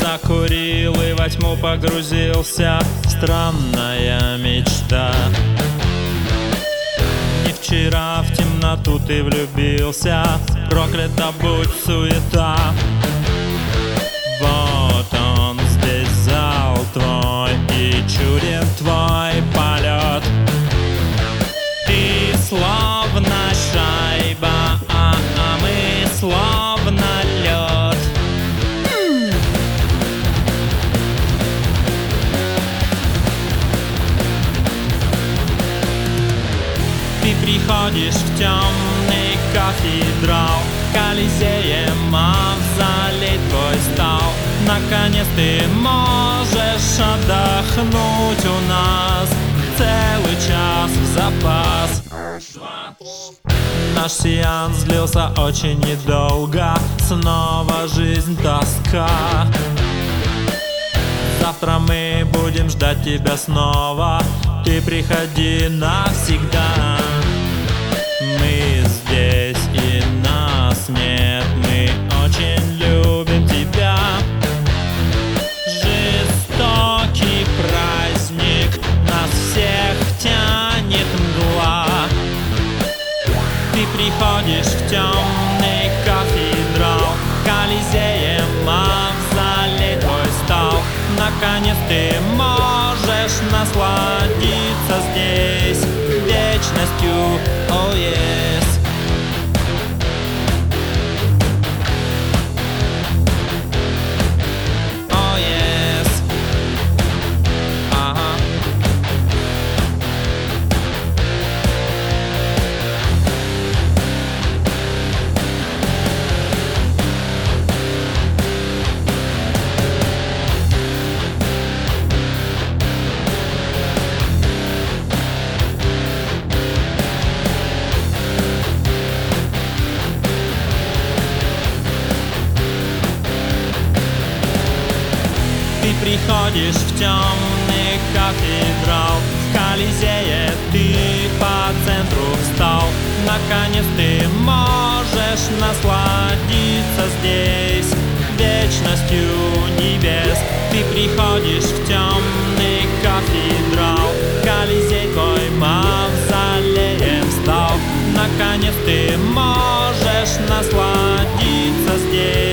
Накурил и во тьму погрузился. Странная мечта. Не вчера в темноту ты влюбился. Проклята будь суета. Вот он здесь зал твой, и чуден твой полет. Ты словно шайба, а мы словно лед. Ты приходишь в темный кафедрал, Колизеем мавзолей твой стал. Наконец ты можешь отдохнуть у нас. Целый час в запас. Наш сеанс длился очень недолго. Снова жизнь тоска. Завтра мы будем ждать тебя снова. Ты приходи навсегда. Мы здесь и нас нет. Мы очень любим тебя. Жестокий праздник, нас всех тянет мгла. Ты приходишь в темный кафедрал, Колизеем мавзолей твой стал. Наконец ты можешь насладиться здесь вечностью. Oh yes. Oh yes. Ага. Ты приходишь в темный кафедрал, в Колизее ты по центру встал. Наконец ты можешь насладиться здесь вечностью небес. Ты приходишь в темный кафедрал, Колизей твой мавзолеем стал. Наконец ты можешь насладиться здесь